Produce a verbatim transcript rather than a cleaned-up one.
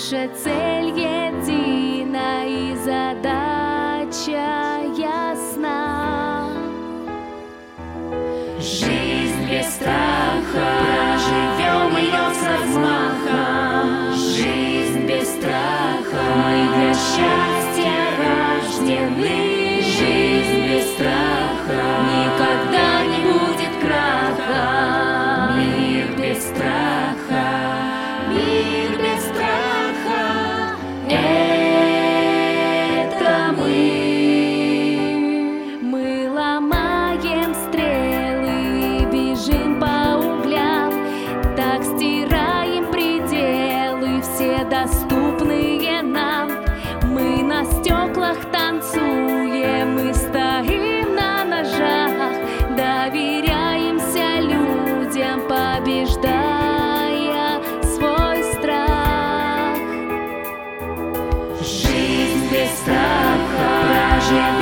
Наша цель едина и задача ясна. Жизнь без страха, проживем ее с размахом. Жизнь без страха, мы для счастья рождены. Жизнь без страха, никогда не будет краха. Мир без страха, мир без страха, это мы. Мы ломаем стрелы, бежим по углям, так стираем пределы, все доступные нам. Мы на стеклах танцуем, мы стоим на ножах, доверяемся людям, побеждая свой страх. Жизнь без страха, проживем